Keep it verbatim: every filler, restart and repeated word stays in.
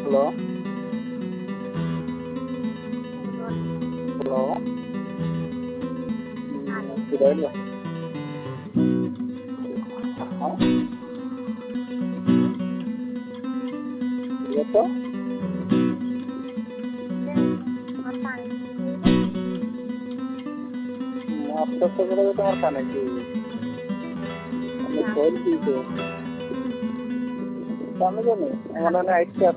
hello hello হুম, হ্যাঁ ঠিক আছে আস্তে আস্তে করে তোমার কানে কি আমি ফোন দিয়েছে আমি জানি আমার আইসি